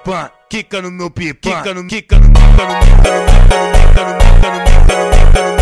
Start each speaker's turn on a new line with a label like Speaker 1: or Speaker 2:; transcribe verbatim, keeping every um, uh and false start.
Speaker 1: pipa, quica no meu pipa, quica no, quica no, quica no, quica no, quica no, quica no, quica no, quica no, quica no,